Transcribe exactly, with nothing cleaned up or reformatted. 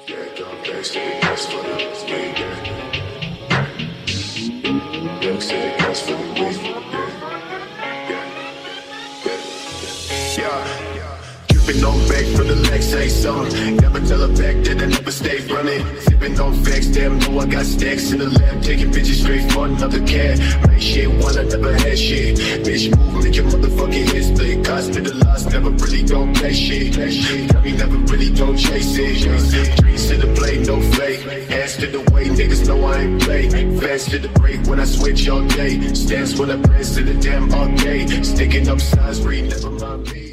Yeah, drop back, steady cash for the week, yeah. Yeah, steady cash for the week, yeah. Yeah, yeah, yeah. Dripping on back for the legs, say something. Never tell her back that I never stay running. Sipping on facts, damn, know I got stacks in the lab. Taking bitches straight for another cat. Make shit one, I never had shit. Bitch, move, make your motherfucking head split. Cost me the loss, never really don't play shit. Tell me never really don't chase it. Streets to the plate, no flake. Ass to the way, niggas know I ain't play. Fast to the break when I switch all day. Stance when I press to the damn arcade. Sticking up sides, read, never mind me.